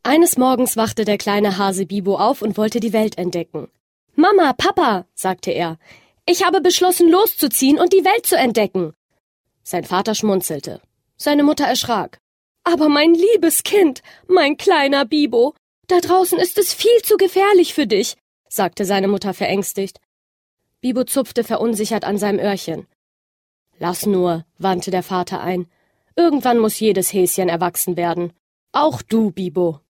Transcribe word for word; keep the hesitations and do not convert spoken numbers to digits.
Eines Morgens wachte der kleine Hase Bibo auf und wollte die Welt entdecken. »Mama, Papa«, sagte er, »ich habe beschlossen, loszuziehen und die Welt zu entdecken.« Sein Vater schmunzelte. Seine Mutter erschrak. »Aber mein liebes Kind, mein kleiner Bibo, da draußen ist es viel zu gefährlich für dich«, sagte seine Mutter verängstigt. Bibo zupfte verunsichert an seinem Öhrchen. »Lass nur«, wandte der Vater ein. »Irgendwann muss jedes Häschen erwachsen werden. Auch du, Bibo.«